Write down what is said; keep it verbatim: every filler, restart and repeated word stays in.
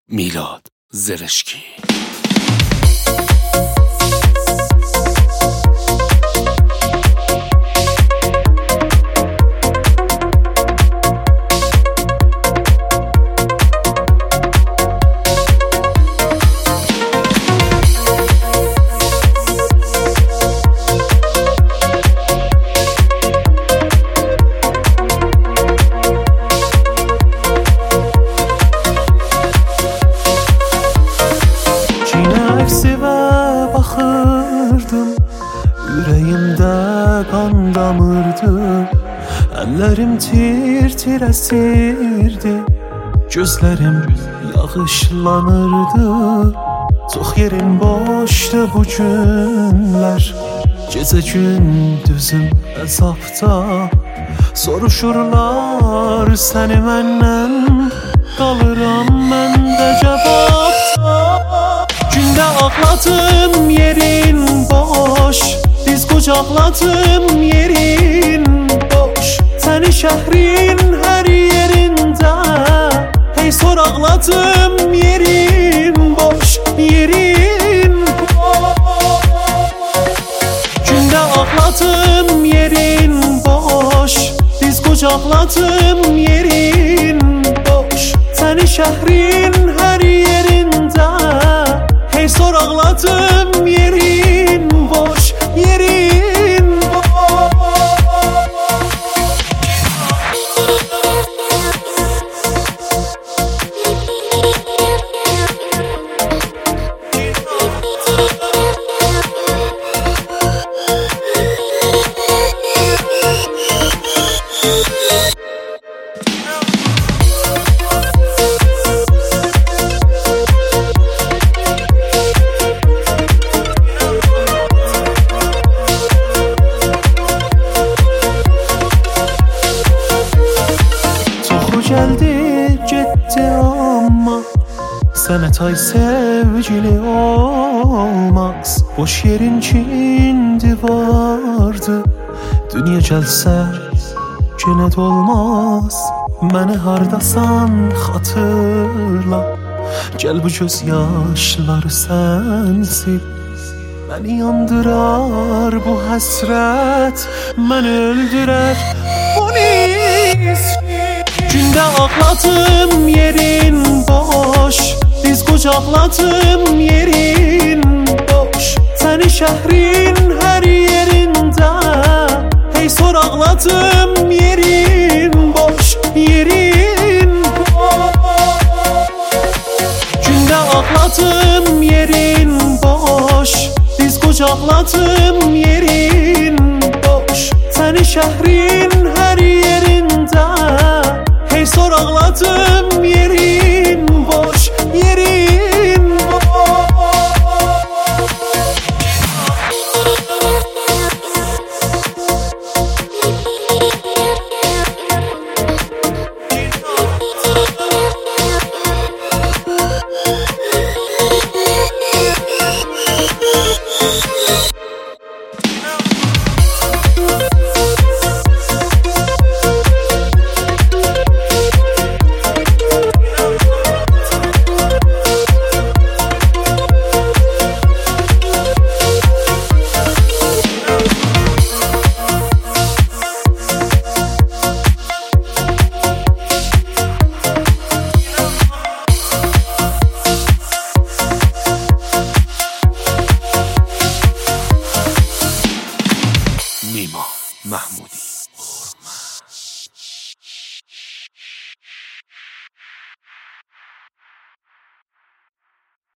میلاد زرشکی. Baxırdım, ürəyimdə qan damırdı, əllərim tir-tir əsirdi, gözlərim yağışlanırdı. Çox yerim boşdu bu günlər, gecə gündüzüm əzabda, soruşurlar səni məndən, qalıram mən də cavabda. Gündə ağladım yerin boş, diz qucaqladım yerin boş, səni şəhrin hər yerində, hey soraqladım yerin boş, yerin boş. Gündə ağladım yerin boş, diz qucaqladım yerin boş, səni şəhrin hər yerində, hey soraqladım yerin boş, yerin boş. Geldi gitti ama sana tay sevgili olmaz. Boş yerin kindi vardı, dünya gelse gene dolmaz. Məni hardasan xatırla, gel bu göz yaşları sensin. Məni yandırar bu həsrət, məni öldürər bu nisfi. Gündə ağladım yerin boş, diz qucaqladım yerin boş, səni şəhrin hər yerində, hey soraqladım yerin boş, yerin boş. Gündə ağladım yerin boş, diz qucaqladım yerin boş, səni şəhrin hər yerində, hey soraqladım yerin boş, yerin boş. نیما محمودی.